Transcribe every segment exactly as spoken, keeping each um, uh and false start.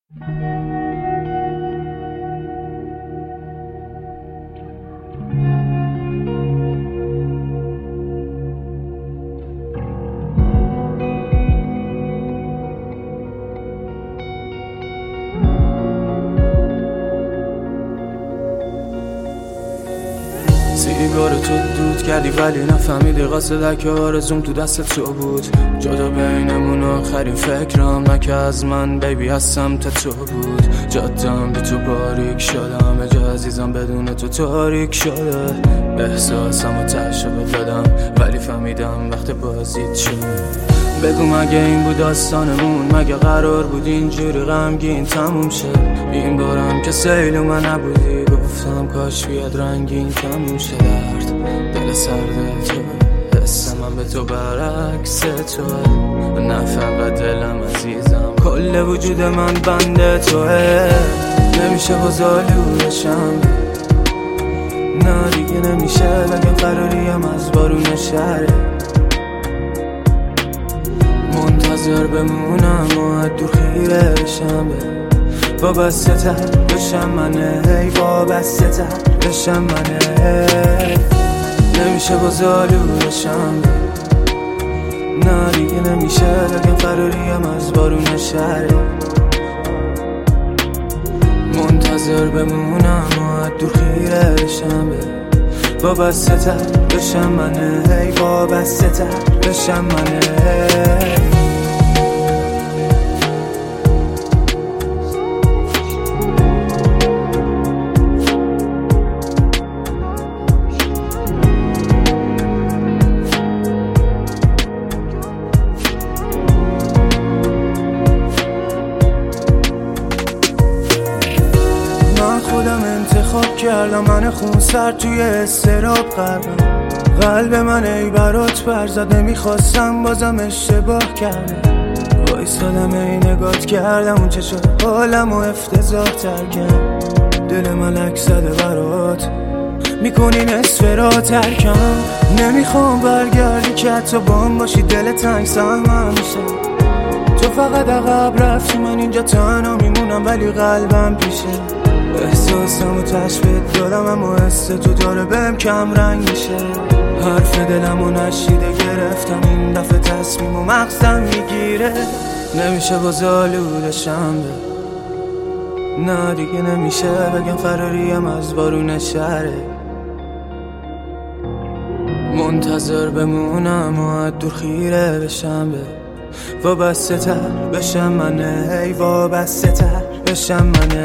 سیگار تو دود کردی ولی نفهمیدی قاصد که آرزوم تو دست تو بود. جدا بینمون آخرین فکرم نه که از من بیبی از سمت تو بود. جادم بی تو باریک شده، همه جا عزیزم بدون تو تاریک شده. احساسم و تشبه دادم ولی فهمیدم وقت بازیت شد. بگو مگه این بود داستانمون؟ مگه قرار بود اینجوری غمگین تموم شه؟ این بارم که سیل من نبودی، گفتم کاش بیاد رنگین تموم شه. درد دل سرد تو، حس من به تو برعکس تو، نه فقط دلم عزیزم کل وجود من بنده توه. نمیشه باز آلودشم، نه دیگه نمیشه لگه قراریم از بارون شهره. منتظر بمونم و دور خیره بشم، وابسته تر بشم منه، هی وابسته تر بشم منه. نمیشه باز آلودشم، نه دیگه نمیشه لگه قراریم از بارون شهره. منتظر بمونم و دور خیره بشم، وابسته تر بشم منه، هی وابسته تر بشم منه. خودم انتخاب کردم، من خون سر توی استراب قربم. قلب من ای برات پر زده، میخواستم بازم اشتباه کردم. وایسادم ای نگات کردم، اون چه شد حالم و افتضاح ترکم. دل من لک زده برات، میکنی نصف را ترکم. نمیخوام برگردی که حتی بام باشی، دل تنگ سهمم میشه. تو فقط عقب رفتی، من اینجا تنها میمونم ولی قلبم پیشه. احساسم و تشبیه دارم اما حس تو داره بهم کم رنگ میشه. حرف دلم و نشیده گرفتم، این دفعه تصمیم و مغزم میگیره. نمیشه باز آلودشم، نه دیگه نمیشه بگم فراریم از بارون شهره. منتظر بمونم و دور خیره بشم، وابسته تر بشم منه، هی وابسته تر بشم منه.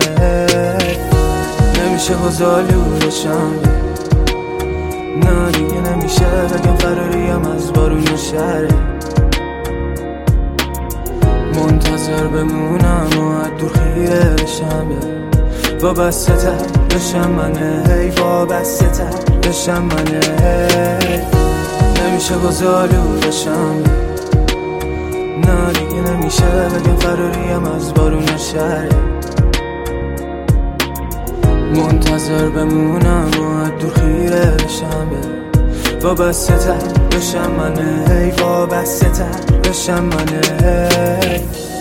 نمیشه باز آلودشم، نه دیگه نمیشه بگم فراریم از بارون شهره. منتظر بمونم و دور خیره بشم، وابسته تر بشم منه، هی وابسته تر بشم منه. نمیشه باز آلودشم، نه دیگه نمیشه بگم فراریم از بارون شهره. منتظر بمونم و دور خیره بشم، وابسته تر بشم منه، هی وابسته تر بشم منه.